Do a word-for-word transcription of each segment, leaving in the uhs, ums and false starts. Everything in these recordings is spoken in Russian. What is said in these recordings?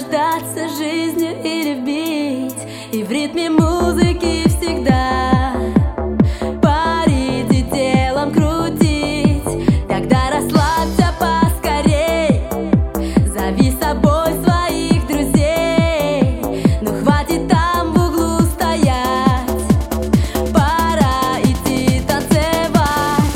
наслаждаться жизнью и любить, и в ритме музыки всегда парить и телом крутить. Тогда расслабься поскорей, зови с собой своих друзей. Ну хватит там в углу стоять, пора идти танцевать.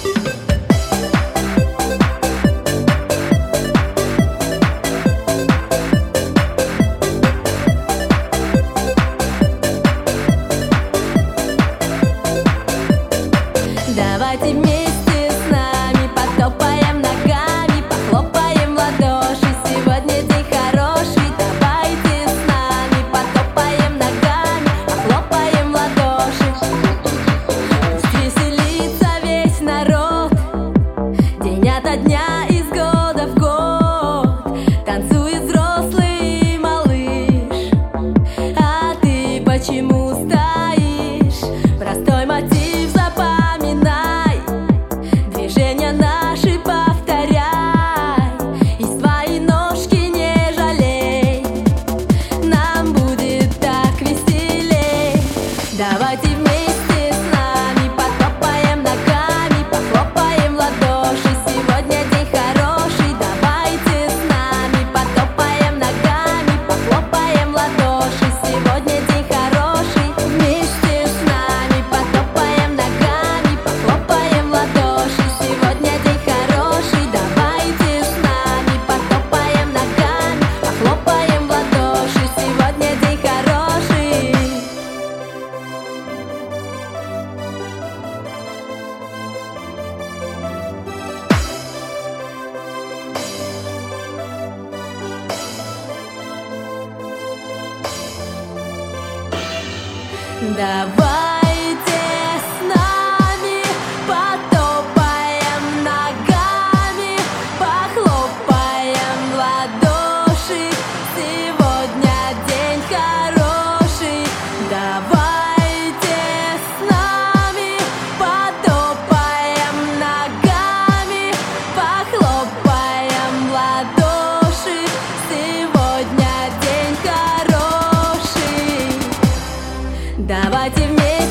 Давайте вместе с нами потопаем ногами, похлопаем в ладоши. Сегодня день хороший. Давайте с нами потопаем ногами, похлопаем в ладоши. Пусть веселится весь народ, день ото дня, из года в год. Танцует взрослый и малыш, а ты почему стоишь? Простой мотив запоминай, движения наши повторяй, и свои ножки не жалей, нам будет так веселей. Давайте вместе с нами потопаем ногами, похлопаем в ладоши. Сегодня день хороший. Давайте с нами потопаем ногами, похлопаем в ладоши. Сегодня день хороший. Вместе с нами потопаем ногами, похлопаем в ладоши. Сегодня день хороший. Давайте с нами потопаем ногами, похлопаем в ладоши. Сегодня день хороший. Давайте с нами потопаем ногами, похлопаем в ладоши. Сегодня день хороший. Давайте с нами потопаем ногами, похлопаем в ладоши. Сегодня день хороший. Давайте вместе